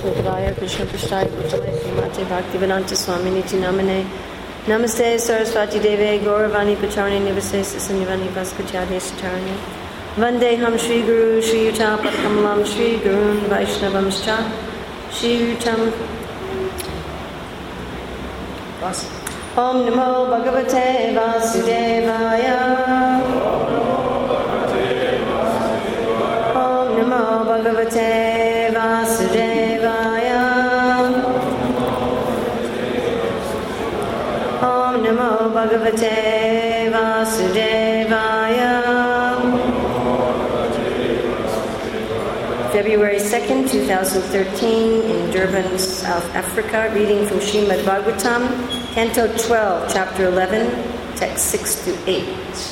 Sudhaya Krishna Prasthaya Bhutale Srimate Bhaktivedanta Swamini Namane Namaste Saraswati Deve Gauravani Pacharani Nivase Sasanyavani Vaskachadya Satarani Vandeham Shri Guru Shri Yutam Padkamalam Shri Gurun Vaishnavamscha Shri Yutam Om Namo Bhagavate Vasudevaya Om Namo Bhagavate Vasudevaya Om Namo Bhagavate Vasudevaya. February 2nd, 2013, in Durban, South Africa, reading from Srimad Bhagavatam, Canto 12, Chapter 11, Text 6 to 8.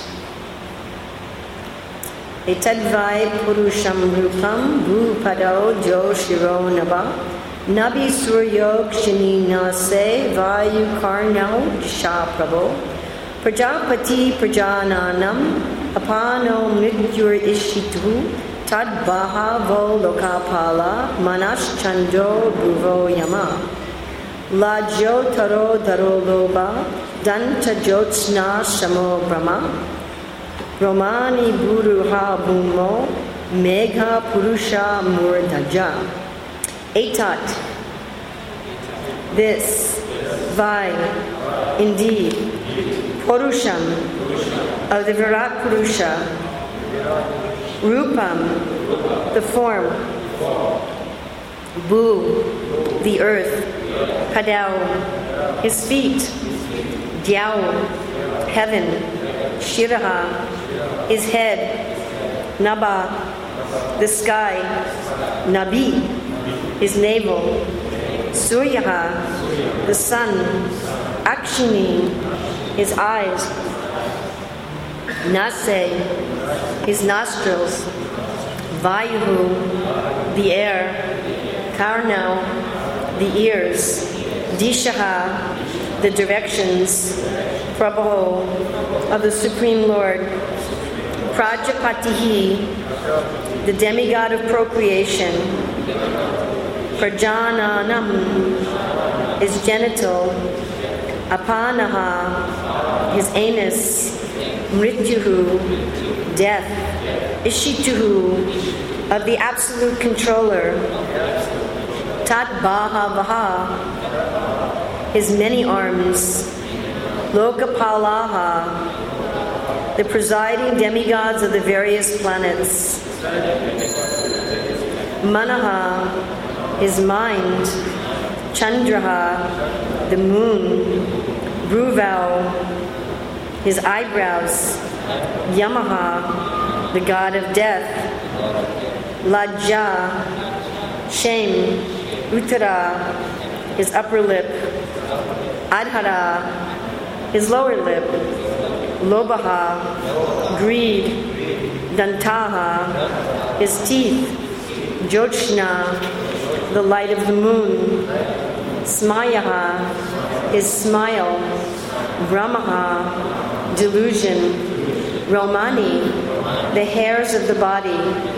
Etadvai Purusham Rupam Bhupado Jo Shiro Naba Nabi Suryog Shini Nase Vayu Karnau Disha Prabho Prajapati Prajananam Apano Mrityur Ishitu Tad Bahavo Lokapala Manas Chando Bhuvo Yama Lajo Taro Daro Loba Danta Jotsna Samo Brahma Romani Buruha Bhumo Megha Purusha Murdaja. Etat, this, Vai, indeed, Purusham, of the Virat Purusha, Rupam, the form, Bhu, the earth, Padau, his feet, Dyau, heaven, Shiraha, his head, Naba, the sky, Nabi, his navel, Suryaha, the sun, Akshini, his eyes, Nase, his nostrils, Vayuhu, the air, Karnau, the ears, Dishaha, the directions, Prabho, of the Supreme Lord, Prajapatihi, the demigod of procreation, Prajananam, his genital, Apanaha, his anus, Mrityuhu, death, Ishituhu, of the absolute controller, Tat Bahavaha, his many arms, Lokapalaha, the presiding demigods of the various planets, Manaha, his mind, Chandraha, the moon, Bruvau, his eyebrows, Yamaha, the god of death, Lajja, shame, Uttara, his upper lip, Adhara, his lower lip, Lobaha, greed, Dantaha, his teeth, Jyotsna, the light of the moon, Smayaha, his smile, Brahmaha, delusion, Romani, the hairs of the body,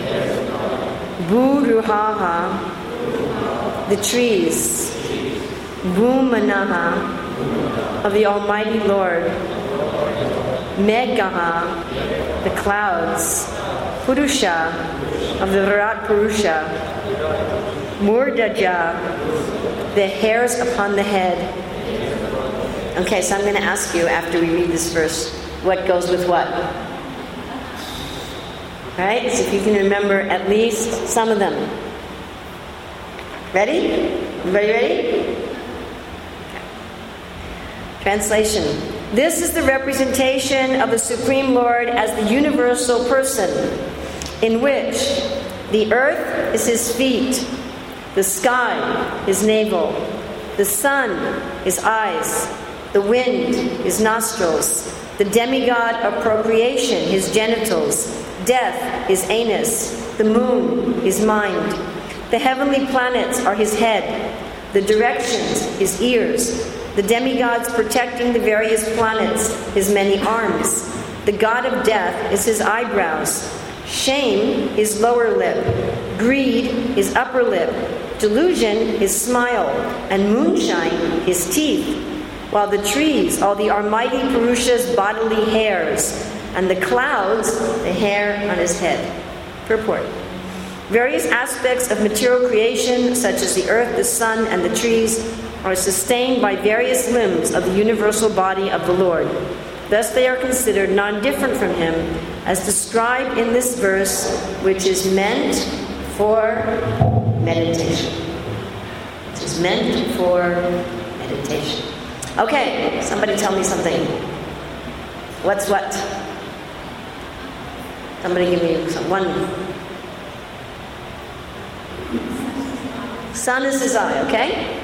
Buruhaha, the trees, Bhumanaha, of the Almighty Lord, Meghaha, the clouds, Purusha, of the Virat Purusha, Murdaja, the hairs upon the head. Okay, so I'm going to ask you after we read this verse, what goes with what? Alright, so if you can remember at least some of them. Ready? Everybody ready? Okay. Translation. This is the representation of the Supreme Lord as the universal person, in which the earth is his feet, the sky his navel, the sun his eyes, the wind his nostrils, the demigod of procreation his genitals, death his anus, the moon his mind, the heavenly planets are his head, the directions his ears, the demigods protecting the various planets his many arms, the god of death is his eyebrows, shame his lower lip, greed his upper lip, delusion his smile, and moonshine his teeth, while the trees, all the Almighty Purusha's bodily hairs, and the clouds, the hair on his head. Purport. Various aspects of material creation, such as the earth, the sun, and the trees, are sustained by various limbs of the universal body of the Lord. Thus they are considered non-different from him, as described in this verse, which is meant for meditation. It is meant for meditation. Okay, somebody tell me something. What's what? Somebody give me one. Sun is his eye, okay?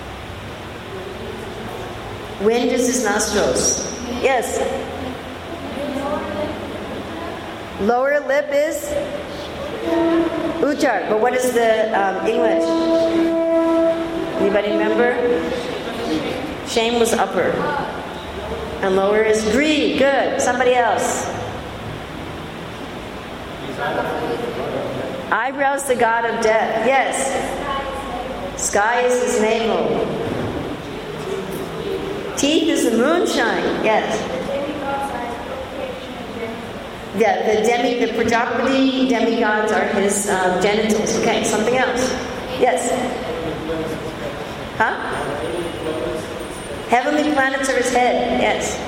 Wind is his nostrils. Yes. Lower lip is Uttar. But what is the English? Anybody remember? Shame was upper. And lower is greed. Good. Somebody else. Eyebrows, the god of death. Yes. Sky is his navel. Teeth is the moonshine. Yes. Yeah, the Prajapati demigods are his genitals. Okay, something else. Yes. Huh? Heavenly planets are his head. Yes.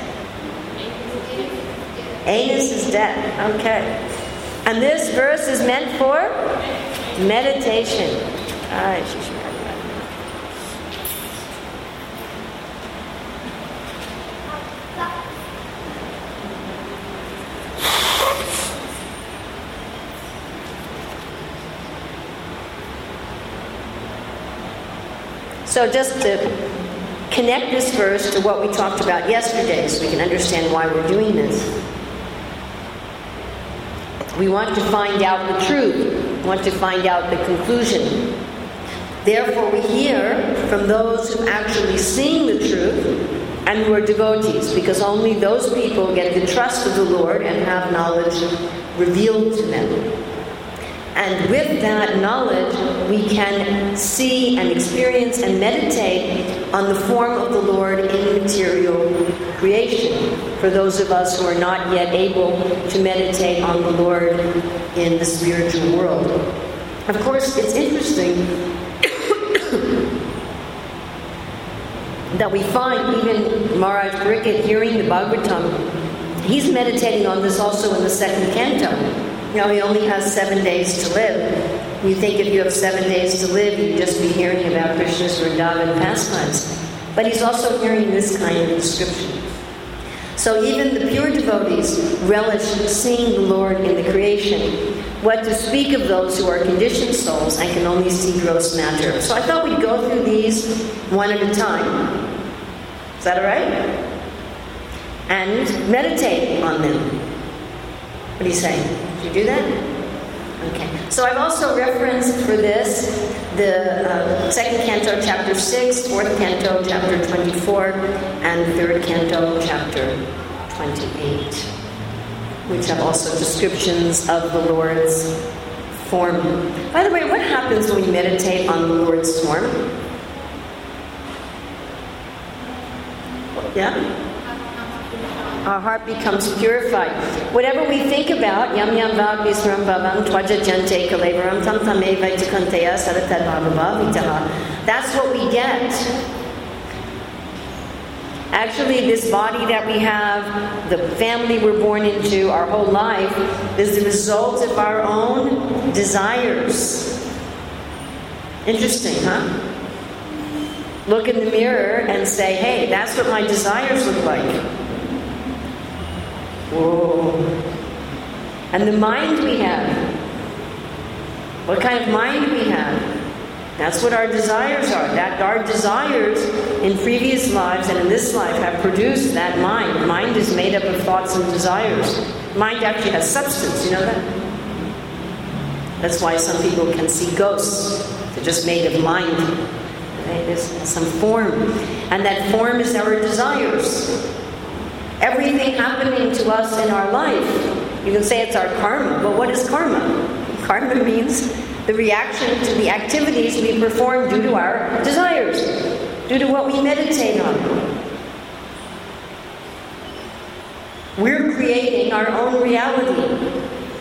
Anus is death. Okay. And this verse is meant for meditation. So just to connect this verse to what we talked about yesterday so we can understand why we're doing this. We want to find out the truth. We want to find out the conclusion. Therefore, we hear from those who actually sing the truth and who are devotees, because only those people get the trust of the Lord and have knowledge revealed to them. And with that knowledge, we can see and experience and meditate on the form of the Lord in material creation, for those of us who are not yet able to meditate on the Lord in the spiritual world. Of course, it's interesting that we find even Maharaj Pariksit hearing the Bhagavatam, he's meditating on this also in the second canto. You know, he only has 7 days to live. You think if you have 7 days to live, you'd just be hearing about Krishna's Vrindavan pastimes. But he's also hearing this kind of description. So even the pure devotees relish seeing the Lord in the creation. What to speak of those who are conditioned souls and can only see gross matter. So I thought we'd go through these one at a time. Is that all right? And meditate on them. What do you say? Did you do that? Okay. So I've also referenced for this the second canto, chapter 6, fourth canto, chapter 24, and third canto, chapter 28, which have also descriptions of the Lord's form. By the way, what happens when we meditate on the Lord's form? Yeah? Our heart becomes purified. Whatever we think about, yam yam vav visram bhavam twaja jante kalevaram tam tame vaitakanteya saratad bhavava vitaha. That's what we get. Actually, this body that we have, the family we're born into, our whole life, is the result of our own desires. Interesting, huh? Look in the mirror and say, hey, that's what my desires look like. Whoa. And the mind we have. What kind of mind we have? That's what our desires are. That our desires in previous lives and in this life have produced that mind. Mind is made up of thoughts and desires. Mind actually has substance, you know that? That's why some people can see ghosts. They're just made of mind. There's some form. And that form is our desires. Everything happening to us in our life, you can say it's our karma, but what is karma? Karma means the reaction to the activities we perform due to our desires, due to what we meditate on. We're creating our own reality.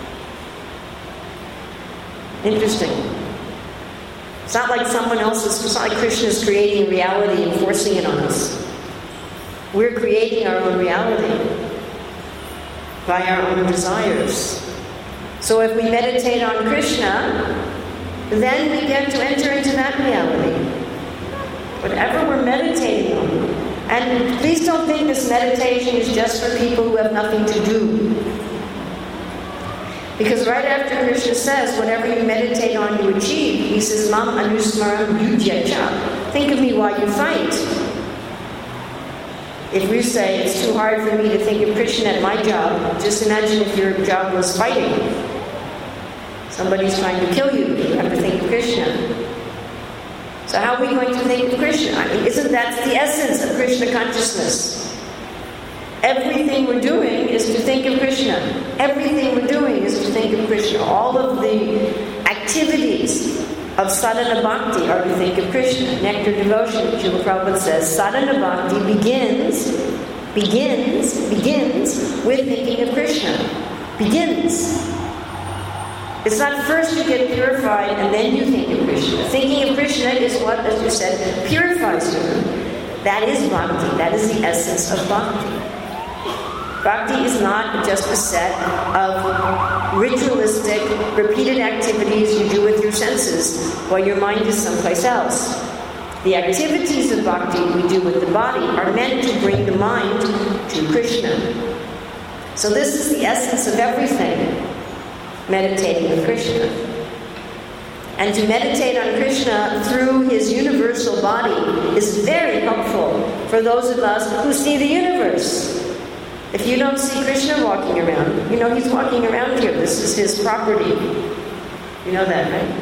Interesting. It's not like it's not like Krishna is creating reality and forcing it on us. We're creating our own reality by our own desires. So if we meditate on Krishna, then we get to enter into that reality. Whatever we're meditating on. And please don't think this meditation is just for people who have nothing to do. Because right after Krishna says, whatever you meditate on, you achieve, he says, Mam anusmaram yudhyacha. Think of me while you fight. If you say, it's too hard for me to think of Krishna at my job, just imagine if your job was fighting. Somebody's trying to kill you, you have to think of Krishna. So how are we going to think of Krishna? I mean, isn't that the essence of Krishna consciousness? Everything we're doing is to think of Krishna. Everything we're doing is to think of Krishna. All of the activities of sadhana bhakti are to think of Krishna. Nectar devotion, Srila Prabhupada says, sadhana bhakti begins with thinking of Krishna. Begins. It's not first you get purified and then you think of Krishna. Thinking of Krishna is what, as you said, purifies you. That is bhakti. That is the essence of bhakti. Bhakti is not just a set of ritualistic, repeated activities you do with your senses while your mind is someplace else. The activities of bhakti we do with the body are meant to bring the mind to Krishna. So this is the essence of everything, meditating with Krishna. And to meditate on Krishna through his universal body is very helpful for those of us who see the universe. If you don't see Krishna walking around, you know he's walking around here. This is his property. You know that, right?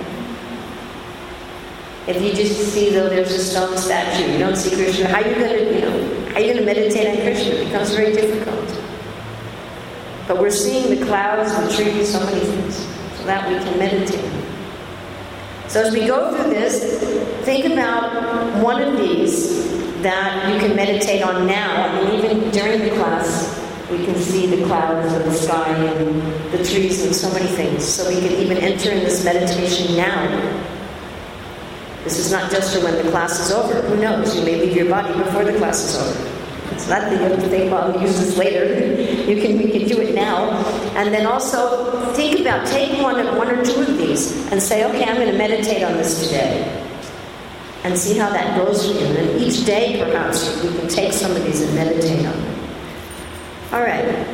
If you just see, though, there's a stone statue, you don't see Krishna, how are you going to meditate on Krishna? It becomes very difficult. But we're seeing the clouds, the trees, so many things, so that we can meditate. So as we go through this, think about one of these that you can meditate on now. I mean, even during the class, we can see the clouds and the sky and the trees and so many things. So we can even enter in this meditation now. This is not just for when the class is over. Who knows? You may leave your body before the class is over. It's not that you have to think, well, I'll use this later. We can do it now. And then also think about, take one or two of these and say, okay, I'm going to meditate on this today. And see how that goes for you. And each day, perhaps, you can take some of these and meditate on them. All right.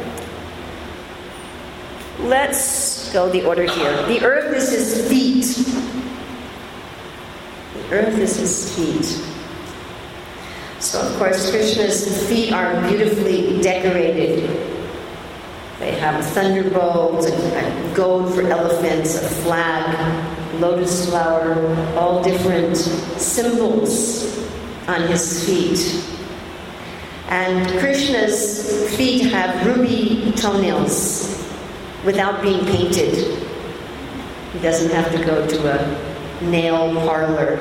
Let's go the order here. The earth is his feet. The earth is his feet. So, of course, Krishna's feet are beautifully decorated. They have thunderbolts, a gold for elephants, a flag, lotus flower, all different symbols on his feet. And Krishna's feet have ruby toenails without being painted. He doesn't have to go to a nail parlor.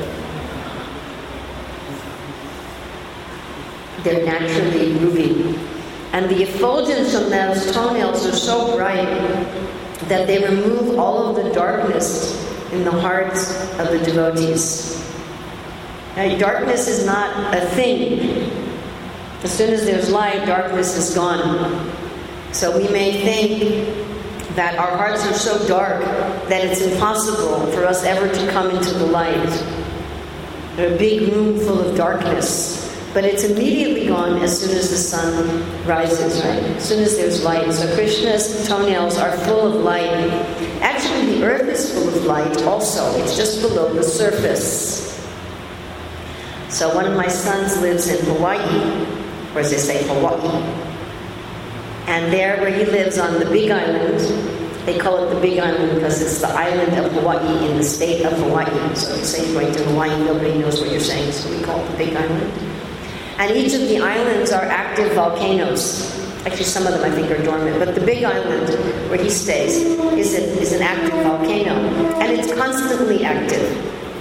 They're naturally ruby. And the effulgence of those toenails are so bright that they remove all of the darkness in the hearts of the devotees. Now, darkness is not a thing. As soon as there's light, darkness is gone. So we may think that our hearts are so dark that it's impossible for us ever to come into the light. There's a big room full of darkness. But it's immediately gone as soon as the sun rises, right? As soon as there's light. So Krishna's toenails are full of light. Actually, the earth is full of light also. It's just below the surface. So one of my sons lives in Hawaii, or as they say, Hawaii. And there where he lives on the Big Island, they call it the Big Island because it's the island of Hawaii in the state of Hawaii. So if you say you're going to Hawaii, nobody knows what you're saying, so we call it the Big Island. And each of the islands are active volcanoes. Actually, some of them I think are dormant. But the big island where he stays is an active volcano. And it's constantly active.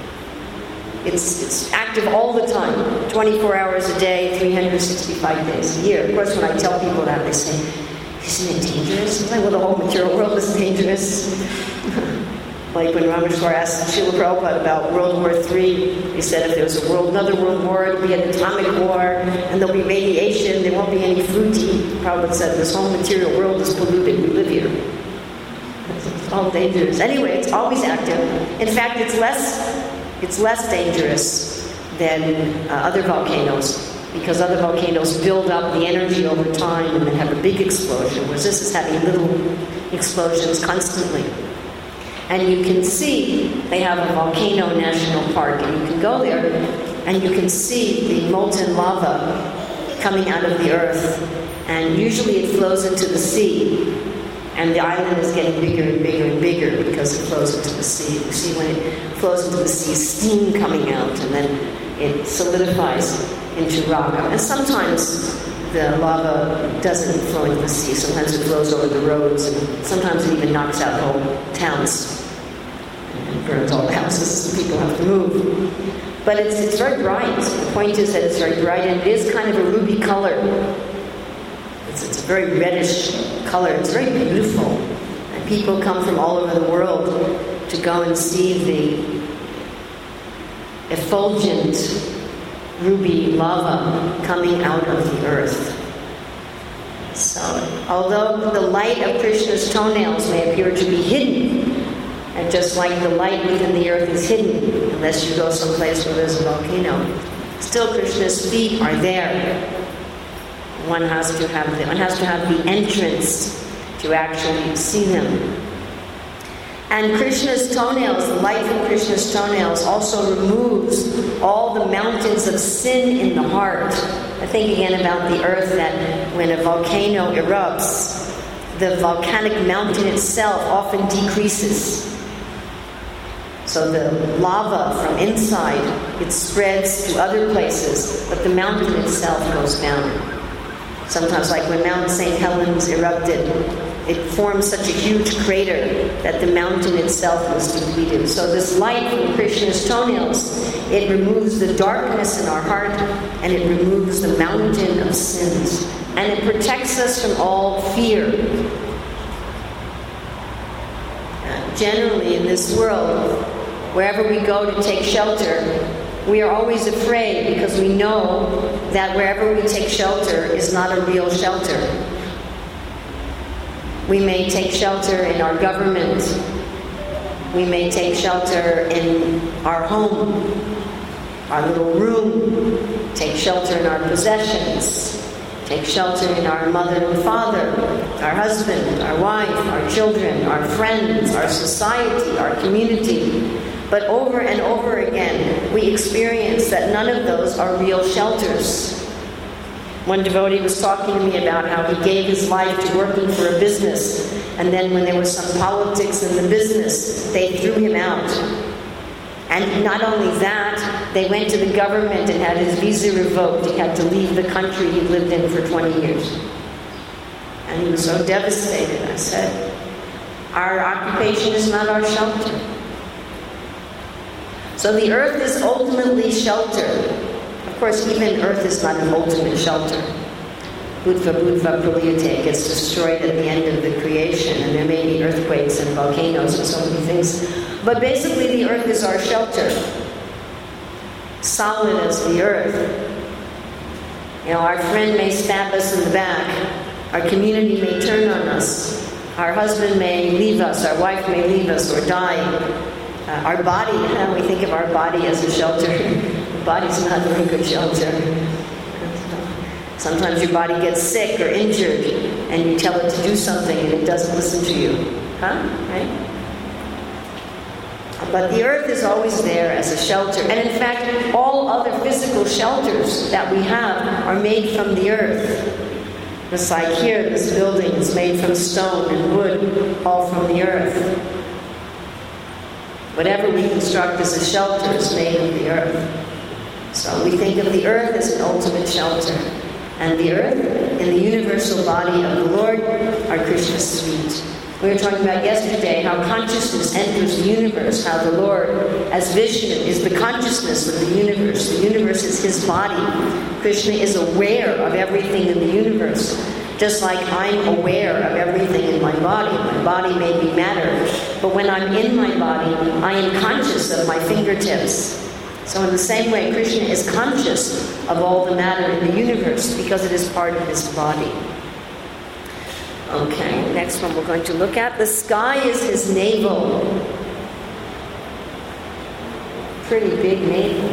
It's active all the time, 24 hours a day, 365 days a year. Of course, when I tell people that, they say, isn't it dangerous? I'm like, well, the whole material world is dangerous. Like when Rameshwar asked Srila Prabhupada about World War III, he said if there was another world war, it'll be an atomic war, and there'll be radiation, there won't be any food to eat. Prabhupada said, this whole material world is polluted, we live here. It's all dangerous. Anyway, it's always active. In fact, it's less dangerous than other volcanoes, because other volcanoes build up the energy over time and then have a big explosion, whereas this is having little explosions constantly. And you can see, they have a volcano national park, and you can go there and you can see the molten lava coming out of the earth, and usually it flows into the sea, and the island is getting bigger and bigger and bigger because it flows into the sea. You see when it flows into the sea, steam coming out, and then it solidifies into rock. And sometimes the lava doesn't flow into the sea. Sometimes it flows over the roads, and sometimes it even knocks out whole towns and burns all the houses, so people have to move. But it's very bright. The point is that it's very bright, and it is kind of a ruby color. It's a very reddish color. It's very beautiful. And people come from all over the world to go and see the effulgent ruby lava coming out of the earth. So, although the light of Krishna's toenails may appear to be hidden, and just like the light within the earth is hidden, unless you go someplace where there's a volcano, still Krishna's feet are there. One has to have the entrance to actually see them. And Krishna's toenails, the light from Krishna's toenails, also removes all the mountains of sin in the heart. I think again about the earth, that when a volcano erupts, the volcanic mountain itself often decreases. So the lava from inside, it spreads to other places, but the mountain itself goes down. Sometimes, like when Mount St. Helens erupted, it formed such a huge crater that the mountain itself was depleted. So this light from Krishna's toenails, it removes the darkness in our heart, and it removes the mountain of sins. And it protects us from all fear. Generally, in this world, wherever we go to take shelter, we are always afraid because we know that wherever we take shelter is not a real shelter. We may take shelter in our government. We may take shelter in our home, our little room. Take shelter in our possessions. Take shelter in our mother and father, our husband, our wife, our children, our friends, our society, our community. But over and over again, we experience that none of those are real shelters. One devotee was talking to me about how he gave his life to working for a business, and then when there was some politics in the business, they threw him out. And not only that, they went to the government and had his visa revoked. He had to leave the country he lived in for 20 years. And he was so devastated. I said, our occupation is not our shelter. So the earth is ultimately shelter. Of course, even earth is not an ultimate shelter. Budva Praliyate gets destroyed at the end of the creation, and there may be earthquakes and volcanoes and so many things. But basically, the earth is our shelter. Solid as the earth. You know, our friend may stab us in the back. Our community may turn on us. Our husband may leave us. Our wife may leave us or die. Our body, we think of our body as a shelter. The body's not a very good shelter. Sometimes your body gets sick or injured, and you tell it to do something, and it doesn't listen to you. Right? But the earth is always there as a shelter. And in fact, all other physical shelters that we have are made from the earth. Just like here, this building is made from stone and wood, all from the earth. Whatever we construct as a shelter is made of the earth. So we think of the earth as an ultimate shelter. And the earth in the universal body of the Lord are Krishna's feet. We were talking about yesterday how consciousness enters the universe, how the Lord, as Vishnu, is the consciousness of the universe. The universe is his body. Krishna is aware of everything in the universe, just like I'm aware of everything in my body. My body may be matter, but when I'm in my body, I am conscious of my fingertips. So in the same way, Krishna is conscious of all the matter in the universe because it is part of his body. Okay, next one we're going to look at. The sky is his navel. Pretty big navel.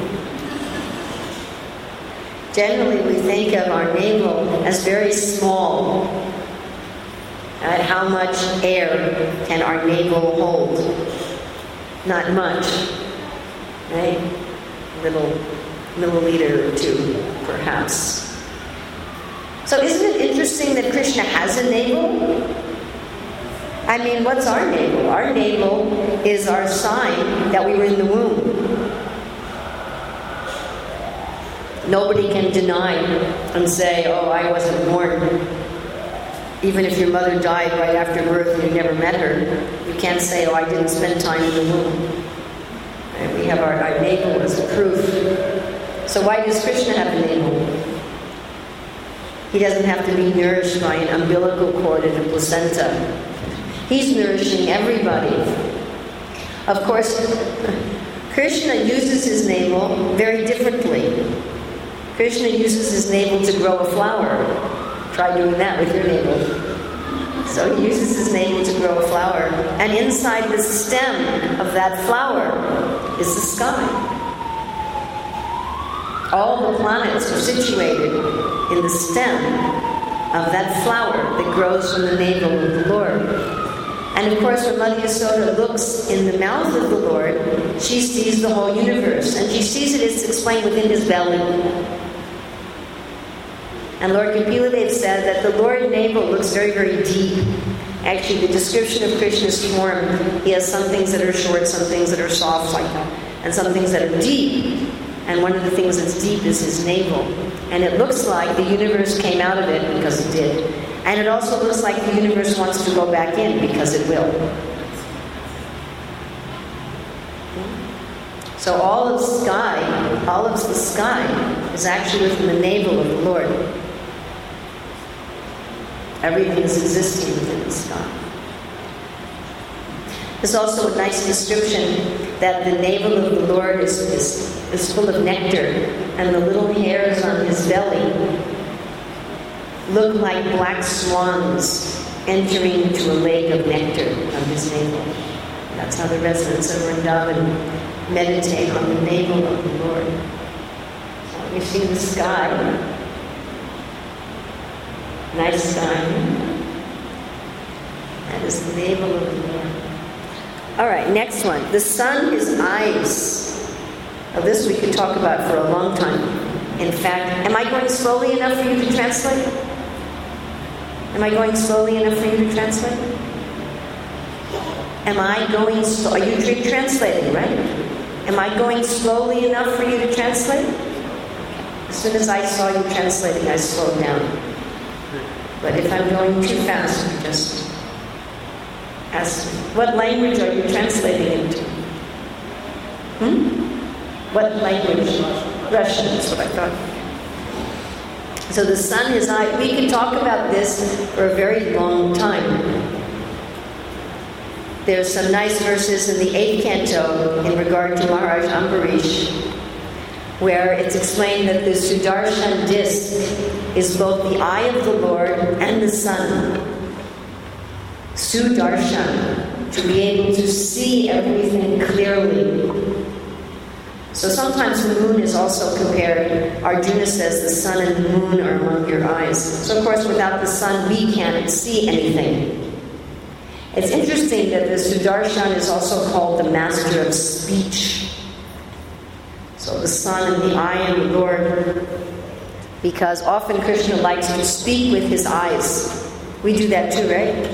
Generally, we think of our navel as very small. At how much air can our navel hold? Not much, right? Little milliliter or two, perhaps. So isn't it interesting that Krishna has a navel? I mean, what's our navel? Our navel is our sign that we were in the womb. Nobody can deny and say, oh, I wasn't born. Even if your mother died right after birth and you never met her, you can't say, oh, I didn't spend time in the womb. And we have our navel as proof. So why does Krishna have a navel? He doesn't have to be nourished by an umbilical cord and a placenta. He's nourishing everybody. Of course, Krishna uses his navel very differently. Krishna uses his navel to grow a flower. Try doing that with your navel. So he uses his navel to grow a flower. And inside the stem of that flower is the sky. All the planets are situated in the stem of that flower that grows from the navel of the Lord. And of course, when Mother Yasoda looks in the mouth of the Lord, she sees the whole universe. And she sees it as explained within his belly. And Lord Kapila said that the Lord navel looks very, very deep. Actually, the description of Krishna's form, he has some things that are short, some things that are soft, like that, and some things that are deep. And one of the things that's deep is his navel. And it looks like the universe came out of it because it did. And it also looks like the universe wants to go back in because it will. So all of the sky is actually within the navel of the Lord. Everything is existing within the sky. There's also a nice description that the navel of the Lord is full of nectar, and the little hairs on his belly look like black swans entering into a lake of nectar on his navel. That's how the residents of Vrindavan meditate on the navel of the Lord. So you see the sky. Nice sky. That is the navel of the Lord. All right, next one. The sun is eyes. Now this we could talk about for a long time. In fact, am I going slowly enough for you to translate? Am I going slowly enough for you to translate? Am I going are you translating, right? Am I going slowly enough for you to translate? As soon as I saw you translating, I slowed down. But if I'm going too fast, you just ask me. What language are you translating into? What language? Russian, that's what I thought. So the sun is eye. We could talk about this for a very long time. There's some nice verses in the 8th canto in regard to Maharaj Ambarish, where it's explained that the Sudarshan disc is both the eye of the Lord and the sun. Sudarshan, to be able to see everything clearly. So sometimes the moon is also compared. Arjuna says the sun and the moon are among your eyes. So of course without the sun we can't see anything. It's interesting that the Sudarshan is also called the master of speech. So the sun and the eye and the Lord, because often Krishna likes to speak with his eyes. We do that too, right?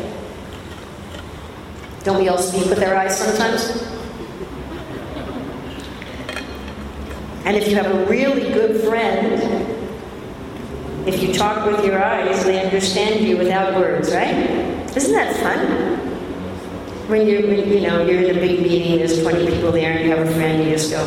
Don't we all speak with our eyes sometimes? And if you have a really good friend, if you talk with your eyes, they understand you without words, right? Isn't that fun? When you're in a big meeting, there's 20 people there, and you have a friend, you just go,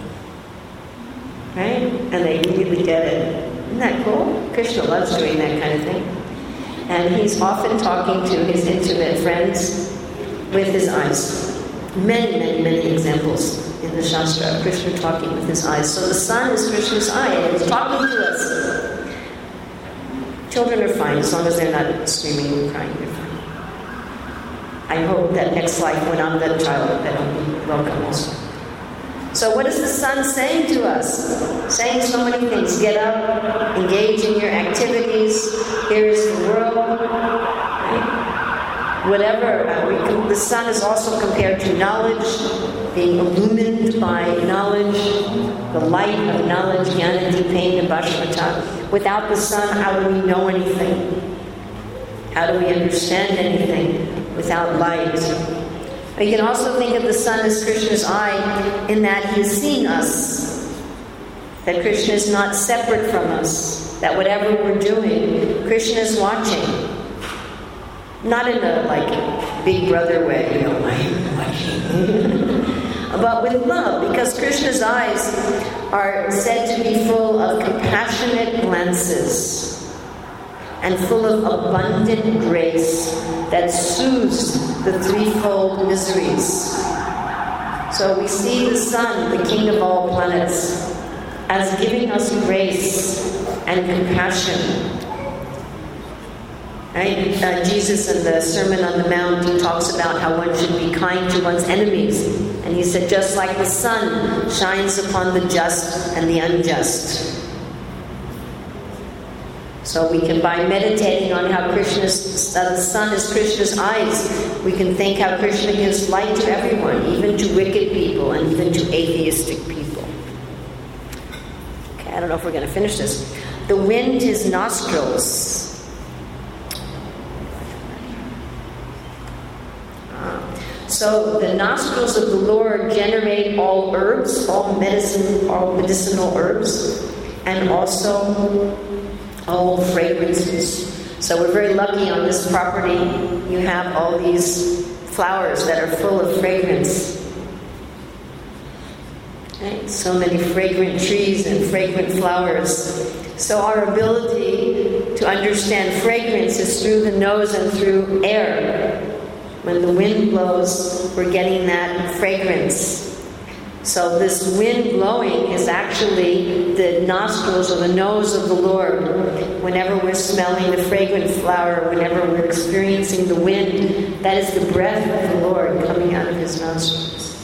right? And they immediately get it. Isn't that cool? Krishna loves doing that kind of thing. And he's often talking to his intimate friends with his eyes. Many, many, many examples in the Shastra of Krishna talking with his eyes. So the sun is Krishna's eye, and he's talking to us. Children are fine, as long as they're not screaming and crying, they're fine. I hope that next life, when I'm that child, that I'll be welcome also. So what is the sun saying to us? Saying so many things. Get up, engage in your activities. Here is the world. Right? Whatever. The sun is also compared to knowledge, being illumined by knowledge, the light of knowledge, jnana dipena bhashmata. Without the sun, how do we know anything? How do we understand anything without light? You can also think of the sun as Krishna's eye in that he is seeing us. That Krishna is not separate from us. That whatever we're doing, Krishna is watching. Not in a big brother way, I am watching. But with love, because Krishna's eyes are said to be full of compassionate glances and full of abundant grace that soothes the threefold miseries. So we see the sun, the king of all planets, as giving us grace and compassion. Right? Jesus in the Sermon on the Mount, he talks about how one should be kind to one's enemies. And he said, just like the sun shines upon the just and the unjust. So we can, by meditating on how the sun is Krishna's eyes, we can think how Krishna gives light to everyone, even to wicked people and even to atheistic people. Okay, I don't know if we're going to finish this. The wind, his nostrils. So the nostrils of the Lord generate all herbs, all medicinal herbs, and also all fragrances. So we're very lucky on this property. You have all these flowers that are full of fragrance. Right? So many fragrant trees and fragrant flowers. So our ability to understand fragrance is through the nose and through air. When the wind blows, we're getting that fragrance. So this wind blowing is actually the nostrils or the nose of the Lord. Whenever we're smelling the fragrant flower, whenever we're experiencing the wind, that is the breath of the Lord coming out of his nostrils.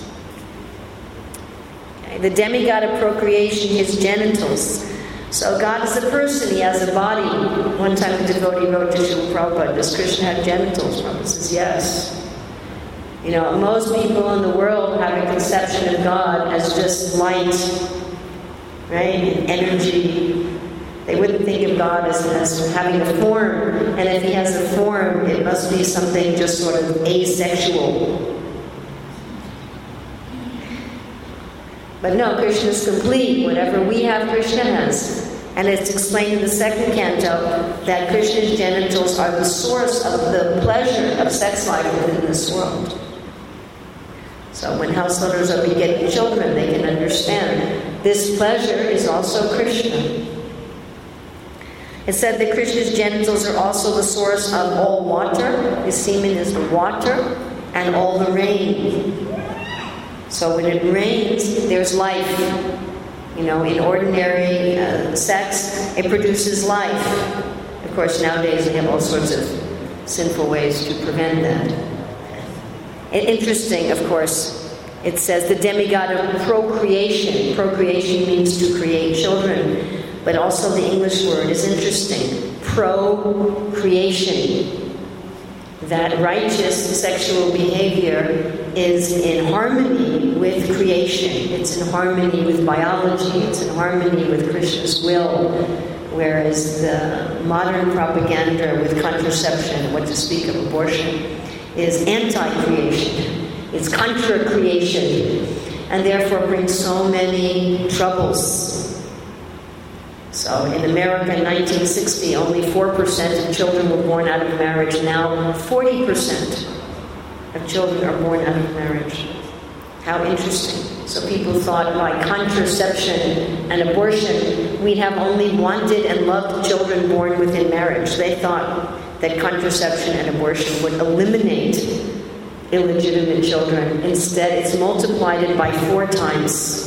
Okay. The demigod of procreation, his genitals. So God is a person, he has a body. One time a devotee wrote to Srila Prabhupada, does Krishna have genitals? Prabhupada says, yes. Most people in the world have a conception of God as just light, right, and energy. They wouldn't think of God as having a form, and if he has a form, it must be something just sort of asexual. But no, Krishna is complete. Whatever we have, Krishna has. And it's explained in the second canto that Krishna's genitals are the source of the pleasure of sex life within this world. So when householders are begetting children, they can understand this pleasure is also Krishna. It said that Krishna's genitals are also the source of all water. His semen is the water, and all the rain. So when it rains, there's life. In ordinary sex, it produces life. Of course, nowadays we have all sorts of sinful ways to prevent that. Interesting, of course, it says the demigod of procreation. Procreation means to create children. But also the English word is interesting. Procreation. That righteous sexual behavior is in harmony with creation. It's in harmony with biology. It's in harmony with Krishna's will. Whereas the modern propaganda with contraception, what to speak of abortion, is anti-creation. It's contra-creation. And therefore brings so many troubles. So in America in 1960, only 4% of children were born out of marriage. Now 40% of children are born out of marriage. How interesting. So people thought by contraception and abortion, we'd have only wanted and loved children born within marriage. They thought that contraception and abortion would eliminate illegitimate children. Instead, it's multiplied it by 4 times.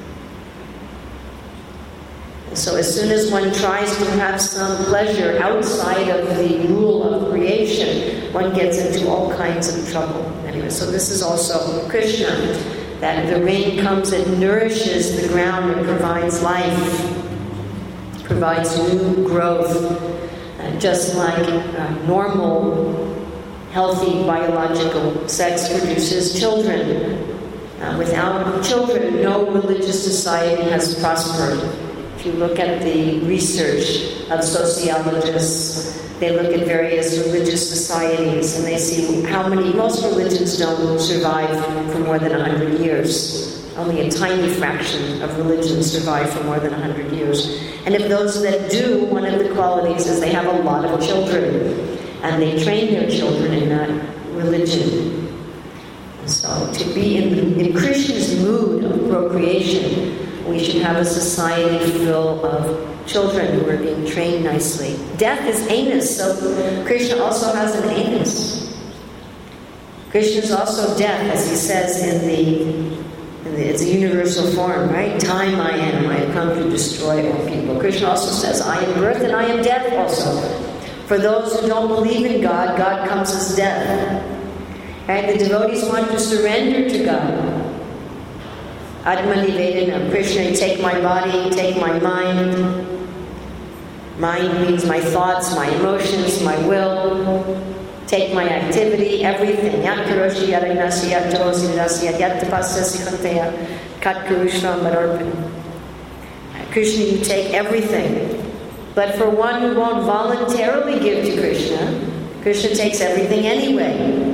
So as soon as one tries to have some pleasure outside of the rule of creation, one gets into all kinds of trouble. Anyway, so this is also Krishna, that the rain comes and nourishes the ground and provides life, provides new growth, just like normal, healthy biological sex produces children. Without children, no religious society has prospered. If you look at the research of sociologists, they look at various religious societies and they see most religions don't survive for more than 100 years. Only a tiny fraction of religions survive for more than 100 years. And if those that do, one of the qualities is they have a lot of children. And they train their children in that religion. So to be in Krishna's mood of procreation, we should have a society full of children who are being trained nicely. Death is anus, so Krishna also has an anus. Krishna is also death, as he says it's a universal form, right? Time I have come to destroy all people. Krishna also says, I am birth and I am death also. For those who don't believe in God, God comes as death. Right? The devotees want to surrender to God. Atma Nivedana, Krishna, take my body, take my mind. Mind means my thoughts, my emotions, my will. Take my activity, everything. Yat karoshi yadagnasi yat tosi nadasi yat tapasasi kanteya kat kurushram mararpan. Krishna, you take everything. But for one who won't voluntarily give to Krishna, Krishna takes everything anyway.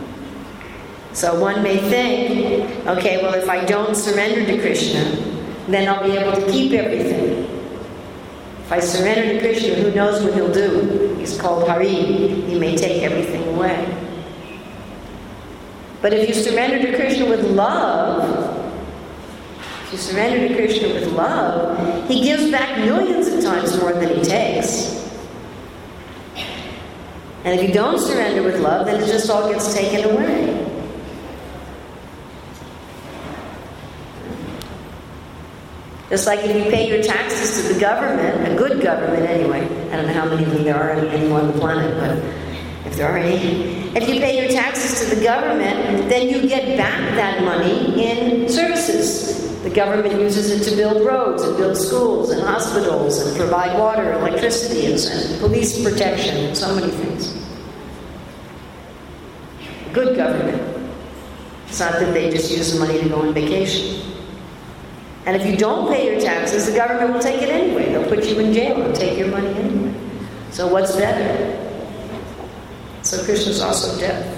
So one may think, okay, well, if I don't surrender to Krishna, then I'll be able to keep everything. If I surrender to Krishna, who knows what he'll do? He's called Hari. He may take everything away. But if you surrender to Krishna with love, he gives back millions of times more than he takes. And if you don't surrender with love, then it just all gets taken away. Just like if you pay your taxes to the government, a good government anyway, I don't know how many of them there are anymore on the planet, but if there are any, if you pay your taxes to the government, then you get back that money in services. The government uses it to build roads and build schools and hospitals and provide water, electricity, and police protection, and so many things. Good government. It's not that they just use the money to go on vacation. And if you don't pay your taxes, the government will take it anyway. They'll put you in jail. They'll take your money anyway. So what's better? So Krishna's also death.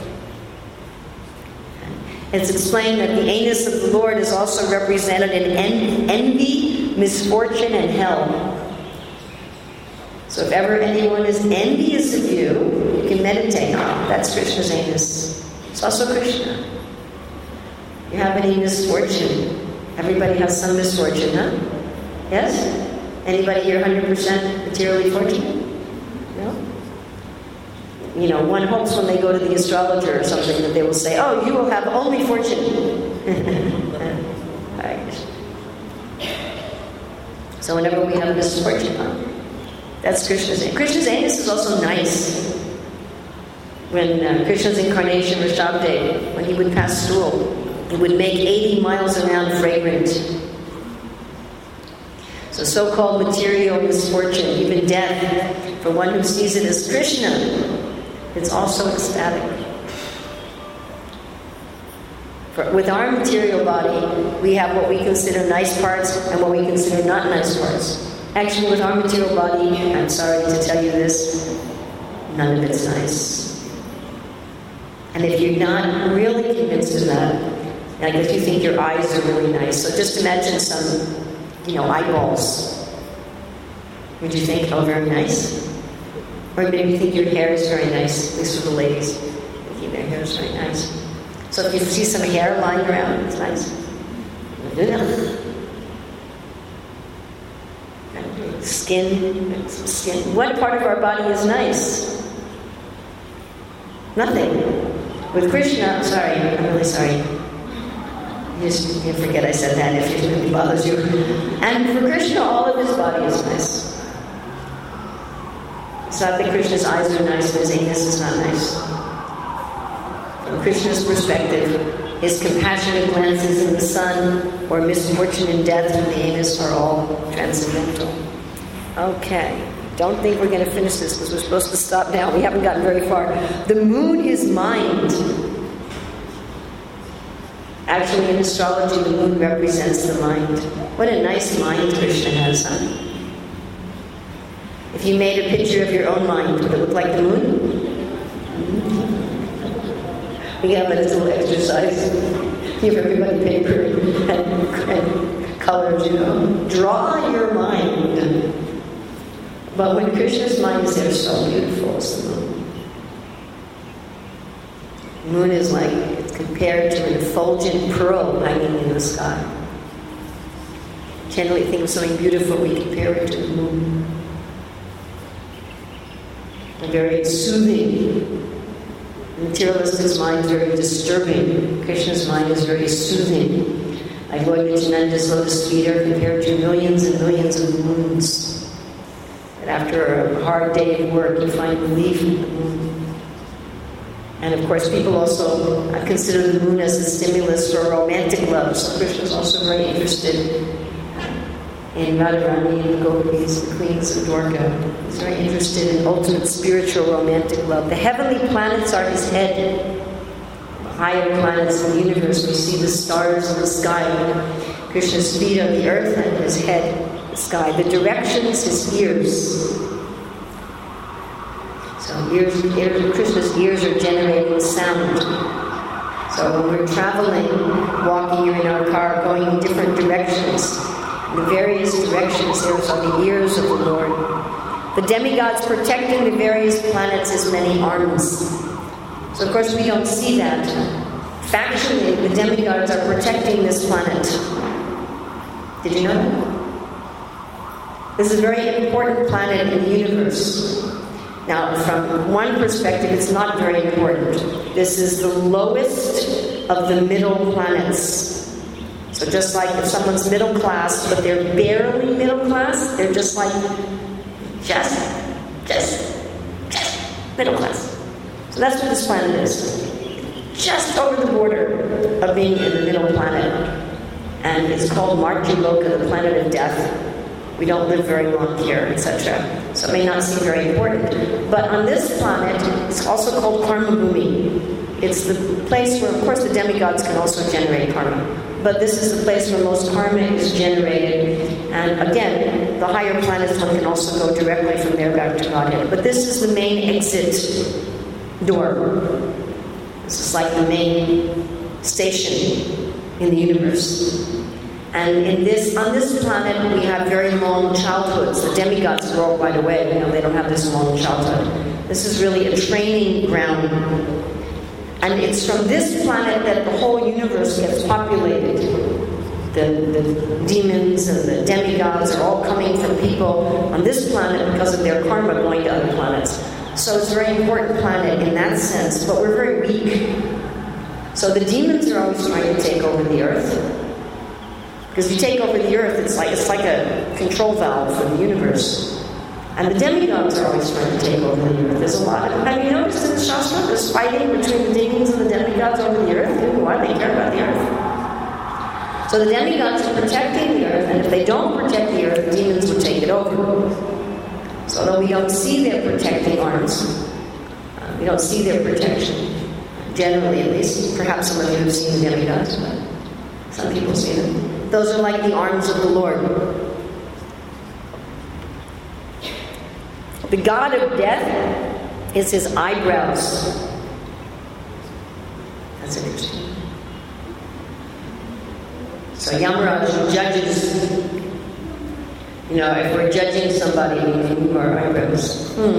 It's explained that the anus of the Lord is also represented in envy, misfortune, and hell. So if ever anyone is envious of you, you can meditate on it. That's Krishna's anus. It's also Krishna. You have any misfortune? Everybody has some misfortune, huh? Yes? Anybody here 100% materially fortunate? No? You know, one hopes when they go to the astrologer or something that they will say, oh, you will have only fortune. Right. So whenever we have misfortune, that's Krishna's anus. Krishna's anus is also nice. When Krishna's incarnation, Rishabdev, when he would pass stool, it would make 80 miles around fragrant. So so-called material misfortune, even death, for one who sees it as Krishna, it's also ecstatic. With our material body, we have what we consider nice parts and what we consider not nice parts. Actually, with our material body, I'm sorry to tell you this, none of it's nice. And if you're not really convinced of that, like if you think your eyes are really nice, so just imagine some, eyeballs. Would you think, oh, very nice? Or maybe you think your hair is very nice, at least for the ladies. Thinking their hair is very nice. So if you see some hair lying around, it's nice. Skin. What part of our body is nice? Nothing. With Krishna, I'm really sorry. You forget I said that if it really bothers you. And for Krishna, all of his body is nice. It's not that Krishna's eyes are nice, but his anus is not nice. From Krishna's perspective, his compassionate glances in the sun or misfortune and death in the anus are all transcendental. Okay. Don't think we're going to finish this because we're supposed to stop now. We haven't gotten very far. The moon is mind. Actually, in astrology, the moon represents the mind. What a nice mind Krishna has, huh? If you made a picture of your own mind, would it look like the moon? We have a little exercise. Give everybody paper and colors, Draw your mind. But when Krishna's mind is there, so beautiful is the moon. The moon is like, it's compared to an effulgent pearl hanging in the sky. Generally think of something beautiful, we compare it to the moon. And very soothing. The materialistic's mind is very disturbing. Krishna's mind is very soothing. Like Lord Nityananda's lotus feet are compared to millions and millions of moons. And after a hard day of work, you find relief in the moon. And of course, people also consider the moon as a stimulus for romantic love. So Krishna is also very interested in Radharani and the Gopis, the queens of Dwarka. He's very interested in ultimate spiritual romantic love. The heavenly planets are his head. The higher planets in the universe, we see the stars in the sky. Krishna's feet on the earth and his head. The sky. The directions, his ears. So Krishna's ears are generating sound. So when we're traveling, walking or in our car, going in different directions, the various directions, those are the ears of the Lord. The demigods protecting the various planets as many arms. So of course we don't see that. Factually, the demigods are protecting this planet. Did you know that? This is a very important planet in the universe. Now, from one perspective, it's not very important. This is the lowest of the middle planets. So just like if someone's middle class, but they're barely middle class, they're just like, just middle class. So that's what this planet is. Just over the border of being in the middle planet. And it's called Martyaloka, the planet of death. We don't live very long here, etc. So it may not seem very important. But on this planet, it's also called Karma Bhumi. It's the place where, of course, the demigods can also generate karma. But this is the place where most karma is generated. And again, the higher planets, one can also go directly from there back to Godhead. But this is the main exit door. This is like the main station in the universe. And on this planet, we have very long childhoods. The demigods grow right away. They don't have this long childhood. This is really a training ground. And it's from this planet that the whole universe gets populated. The demons and the demigods are all coming from people on this planet because of their karma going to other planets. So it's a very important planet in that sense, but we're very weak. So the demons are always trying to take over the earth. Because if you take over the earth, it's like a control valve for the universe. And the demigods are always trying to take over the earth. There's a lot of... Have you noticed in the Shastra, there's fighting between the demons and the demigods over the earth? Why do they care about the earth? So the demigods are protecting the earth, and if they don't protect the earth, the demons will take it over. So although we don't see their protecting arms, we don't see their protection. Generally, at least. Perhaps some of you have seen the demigods, but some people see them. Those are like the arms of the Lord. The god of death is his eyebrows. That's interesting. So Yamaraj judges If we're judging somebody, we move our eyebrows. So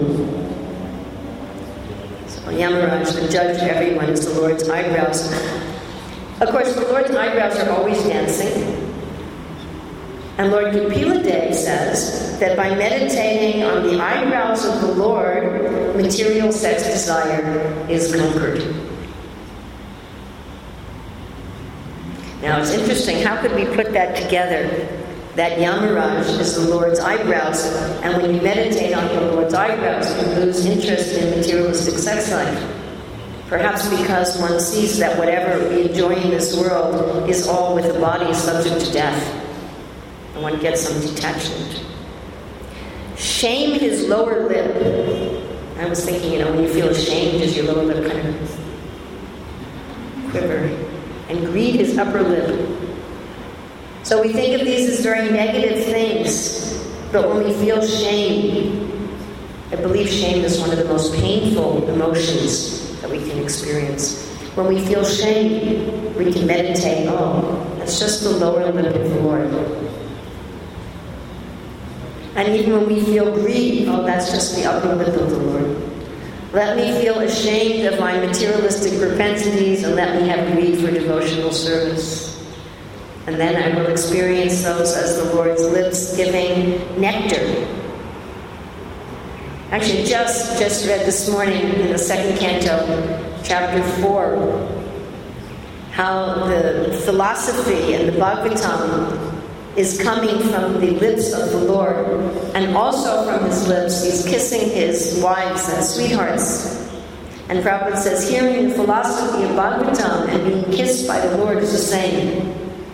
Yamaraj, the judge of everyone, is the Lord's eyebrows. Of course, the Lord's eyebrows are always dancing. And Lord Kapila Dev says that by meditating on the eyebrows of the Lord, material sex desire is conquered. Now it's interesting, how could we put that together? That Yamaraj is the Lord's eyebrows, and when you meditate on the Lord's eyebrows, you lose interest in materialistic sex life. Perhaps because one sees that whatever we enjoy in this world is all with the body subject to death. And one gets some detachment. Shame his lower lip. I was thinking, when you feel ashamed, does your lower lip kind of quiver? And greed his upper lip. So we think of these as very negative things, but when we feel shame, I believe shame is one of the most painful emotions that we can experience. When we feel shame, we can meditate, that's just the lower lip of the Lord. And even when we feel greed, that's just the upper lip of the Lord. Let me feel ashamed of my materialistic propensities and let me have greed for devotional service. And then I will experience those as the Lord's lips giving nectar. Actually, just read this morning in the second canto, chapter 4, how the philosophy and the Bhagavatam is coming from the lips of the Lord, and also from his lips he's kissing his wives and sweethearts. And Prabhupada says, hearing the philosophy of Bhagavatam and being kissed by the Lord is the same.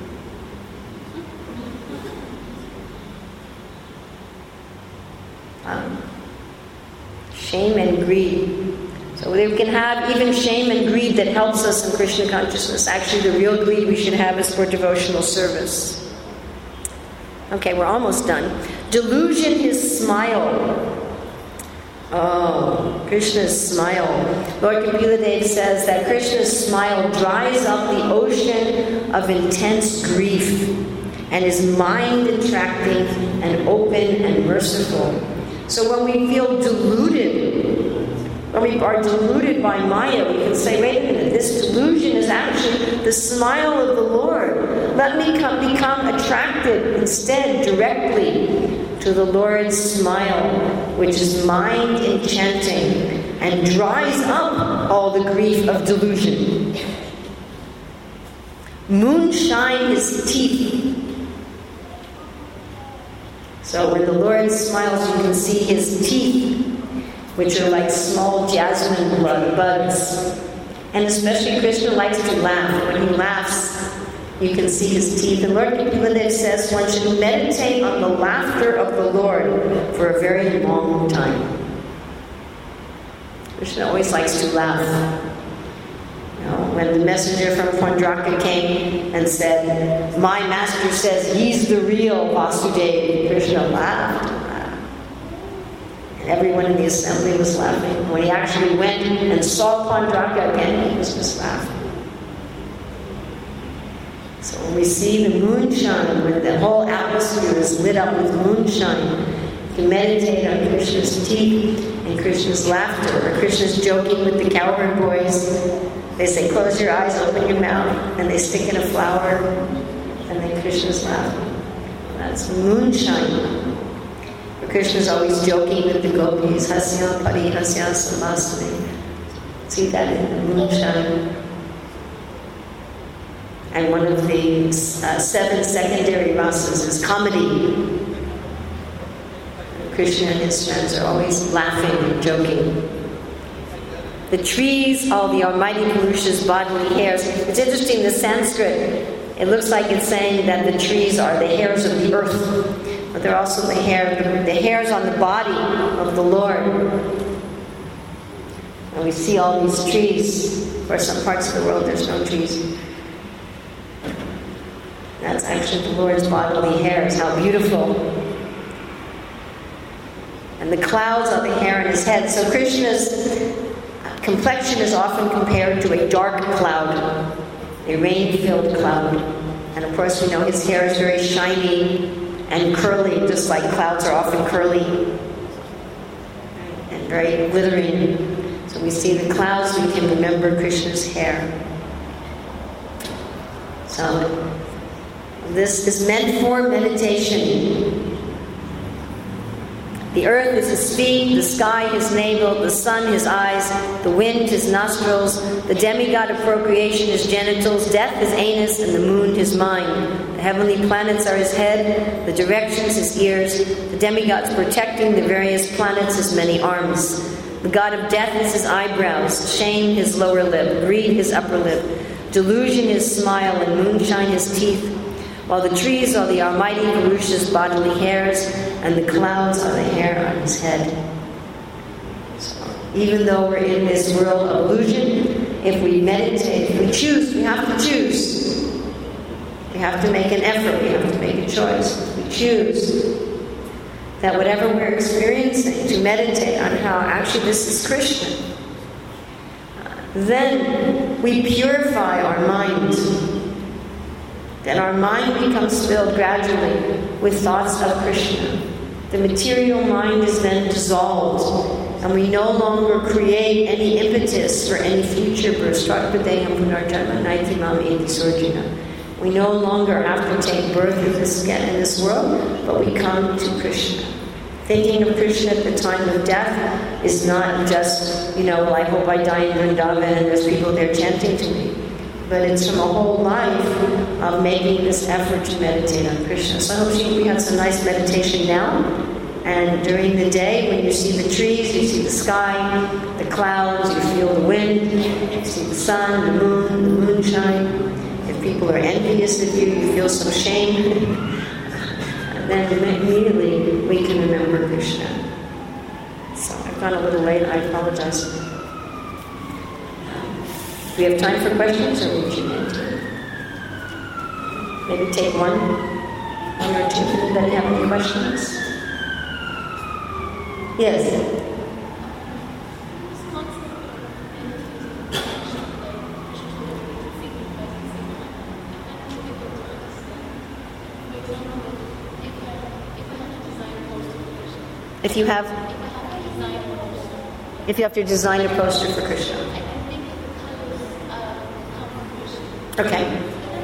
Shame and greed. So we can have even shame and greed that helps us in Krishna consciousness. Actually, the real greed we should have is for devotional service. Okay, we're almost done. Delusion his smile. Krishna's smile. Lord Kapila Dev says that Krishna's smile dries up the ocean of intense grief and is mind-attracting and open and merciful. So when we feel deluded, when we are deluded by Maya, we can say, wait a minute, this delusion is actually the smile of the Lord. Let me become attracted instead directly to the Lord's smile, which is mind-enchanting and dries up all the grief of delusion. Moonshine his teeth. So when the Lord smiles, you can see his teeth, which are like small jasmine buds. And especially Krishna likes to laugh. When he laughs, you can see his teeth. And Lord Kapila Dev says one should meditate on the laughter of the Lord for a very long time. Krishna always likes to laugh. When the messenger from Pondraka came and said, my master says he's the real Vasudeva, Krishna laughed. And everyone in the assembly was laughing. When he actually went and saw Pondraka again, he was just laughing. So when we see the moonshine, when the whole atmosphere is lit up with moonshine, you can meditate on Krishna's teeth and Krishna's laughter, or Krishna's joking with the cowherd boys. They say, close your eyes, open your mouth, and they stick in a flower, and then Krishna's laughing. That's moonshine. Krishna's always joking with the gopis, hasya pari hasya samasane. See that in the moonshine. And one of the 7 secondary rasas is comedy. Krishna and his friends are always laughing and joking. The trees, all the Almighty Purusha's bodily hairs. It's interesting, the Sanskrit, it looks like it's saying that the trees are the hairs of the earth, but they're also the hairs on the body of the Lord. And we see all these trees. For some parts of the world, there's no trees. That's actually the Lord's bodily hairs. How beautiful. And the clouds are the hair on his head. So Krishna's complexion is often compared to a dark cloud, a rain-filled cloud. And of course, we know his hair is very shiny and curly, just like clouds are often curly and very glittering. So we see the clouds, we can remember Krishna's hair. So this is meant for meditation. The earth is his feet, the sky his navel, the sun his eyes, the wind his nostrils, the demigod of procreation his genitals, death his anus, and the moon his mind. The heavenly planets are his head, the directions his ears, the demigods protecting the various planets his many arms. The god of death is his eyebrows, shame his lower lip, greed his upper lip, delusion his smile, and moonshine his teeth. While the trees are the almighty Purusha's bodily hairs, and the clouds are the hair on his head. So, even though we're in this world of illusion, if we meditate, if we choose, we have to choose. We have to make an effort, we have to make a choice. If we choose that whatever we're experiencing, to meditate on how actually this is Krishna, then we purify our mind. Then our mind becomes filled gradually with thoughts of Krishna. The material mind is then dissolved, and we no longer create any impetus for any future birth. We no longer have to take birth in this world, but we come to Krishna. Thinking of Krishna at the time of death is not just, well, I hope I die in Vrindavan and there's people there chanting to me. But it's from a whole life of making this effort to meditate on Krishna. So I hope we have some nice meditation now. And during the day, when you see the trees, you see the sky, the clouds, you feel the wind, you see the sun, the moon, the moonshine. If people are envious of you, you feel some shame. And then immediately we can remember Krishna. So I've gone a little late, I apologize. Do we have time for questions, or would you maybe take one or two? Anybody have any questions? Yes. If you have to design a poster for Krishna. Okay.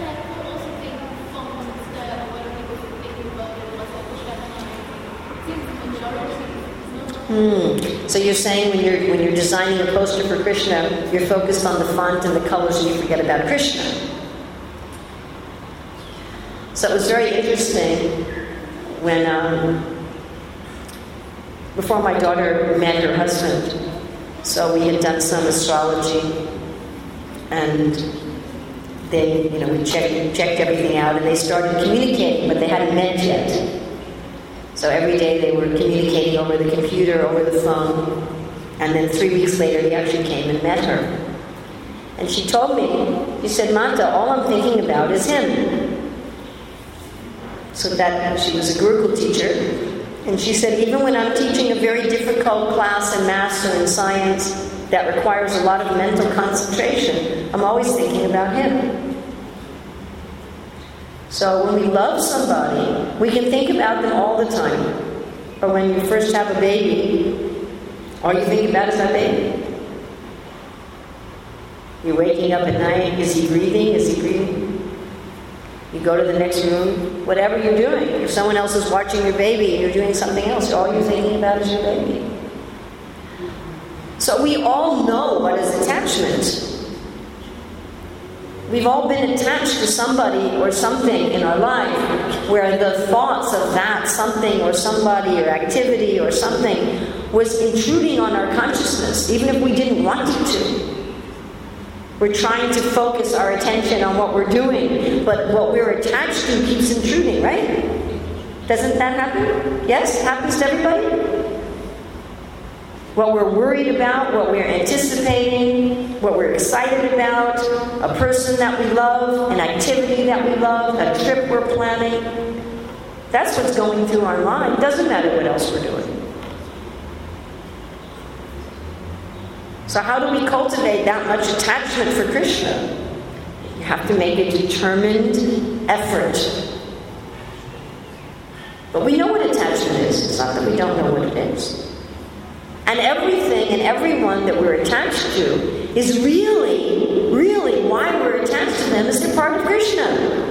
So you're saying when you're designing a poster for Krishna, you're focused on the font and the colors, and you forget about Krishna. So it was very interesting when before my daughter met her husband. So we had done some astrology, and they, we checked everything out, and they started communicating, but they hadn't met yet. So every day they were communicating over the computer, over the phone, and then 3 weeks later he actually came and met her. And she told me, she said, Mata, all I'm thinking about is him. So that she was a Gurukul teacher, and she said, even when I'm teaching a very difficult class in maths or in science that requires a lot of mental concentration, I'm always thinking about him. So when we love somebody, we can think about them all the time. Or when you first have a baby, all you think about is that baby. You're waking up at night, is he breathing? Is he breathing? You go to the next room, whatever you're doing. If someone else is watching your baby and you're doing something else, all you're thinking about is your baby. So we all know what is attachment. We've all been attached to somebody or something in our life where the thoughts of that something or somebody or activity or something was intruding on our consciousness, even if we didn't want it to. We're trying to focus our attention on what we're doing, but what we're attached to keeps intruding, right? Doesn't that happen? Yes? Happens to everybody? What we're worried about, what we're anticipating, what we're excited about, a person that we love, an activity that we love, a trip we're planning. That's what's going through our mind. Doesn't matter what else we're doing. So how do we cultivate that much attachment for Krishna? You have to make a determined effort. But we know what attachment is. It's not that we don't know what it is. And everything and everyone that we're attached to is really, really why we're attached to them is they're part of Krishna.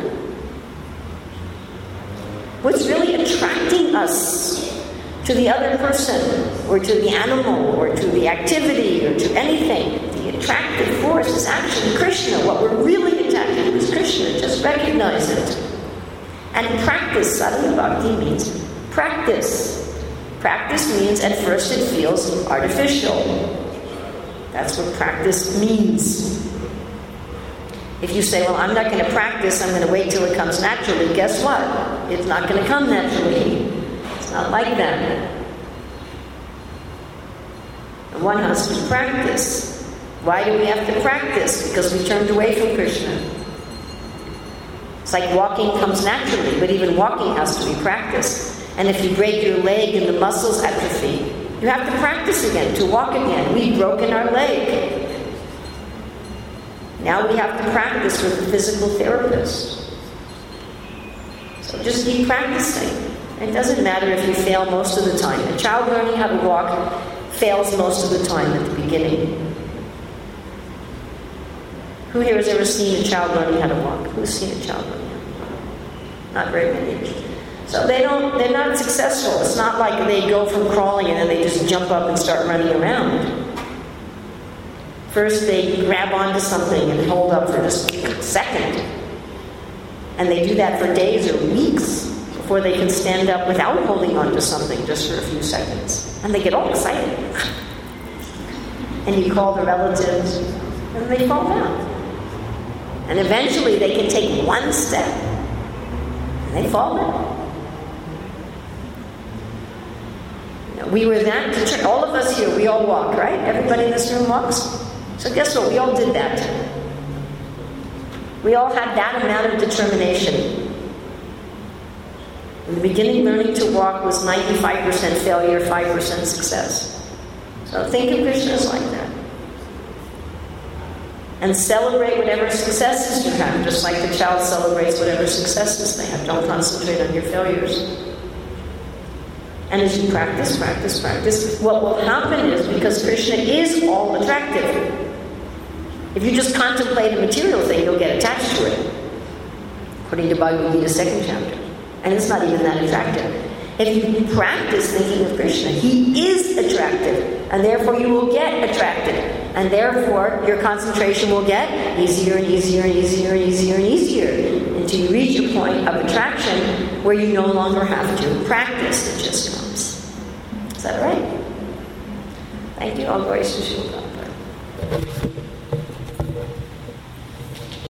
What's really attracting us to the other person, or to the animal, or to the activity, or to anything, the attractive force is actually Krishna. What we're really attached to is Krishna. Just recognize it. And practice, sadhana bhakti means practice. Practice means at first it feels artificial. That's what practice means. If you say, well, I'm not going to practice, I'm going to wait till it comes naturally, guess what? It's not going to come naturally. It's not like that. And one has to practice. Why do we have to practice? Because we turned away from Krishna. It's like walking comes naturally, but even walking has to be practiced. And if you break your leg and the muscles atrophy, you have to practice again to walk again. We've broken our leg. Now we have to practice with a physical therapist. So just keep practicing. It doesn't matter if you fail most of the time. A child learning how to walk fails most of the time at the beginning. Who here has ever seen a child learning how to walk? Who's seen a child learning how to walk? Not very many. So they're not successful. It's not like they go from crawling and then they just jump up and start running around. First they grab onto something and hold up for just a second. And they do that for days or weeks before they can stand up without holding onto something just for a few seconds. And they get all excited. And you call the relatives and they fall down. And eventually they can take one step and they fall down. We were that determined. All of us here, we all walk, right? Everybody in this room walks. So guess what? We all did that. We all had that amount of determination. In the beginning, learning to walk was 95% failure, 5% success. So think of Krishna as like that. And celebrate whatever successes you have, just like the child celebrates whatever successes they have. Don't concentrate on your failures. And as you practice, what will happen is, because Krishna is all attractive, if you just contemplate a material thing, you'll get attached to it. According to Bhagavad Gita, 2nd chapter. And it's not even that attractive. If you practice thinking of Krishna, He is attractive. And therefore you will get attracted. And therefore your concentration will get easier and easier and easier and easier and easier. Until you reach a point of attraction where you no longer have to practice. It just comes. Is that right? Thank you. All glories to Srila Prabhupada.